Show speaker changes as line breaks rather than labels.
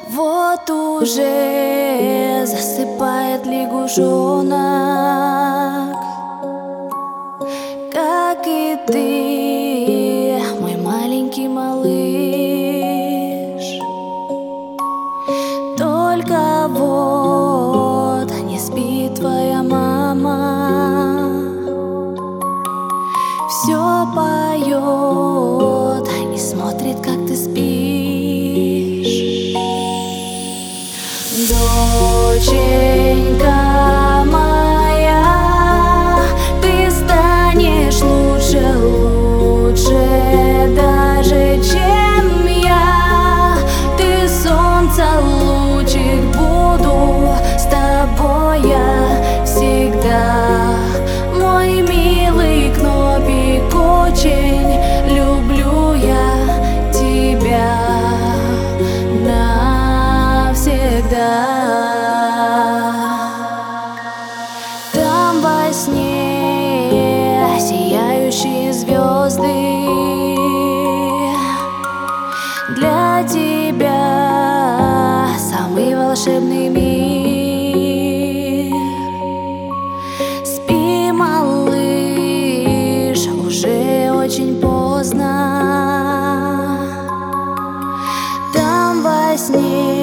Вот уже засыпает лягушонок, как и ты, мой маленький малыш. Только вот не спит твоя мама, все поет и смотрит, как ты спишь. Доченька моя, ты станешь лучше, лучше даже, чем я. Ты солнце, лучик, буду с тобой я всегда. Мой милый Кнопик, очень люблю я тебя навсегда. Там во сне сияющие звезды, для тебя самый волшебный мир. Спи, малыш, уже очень поздно. Там во сне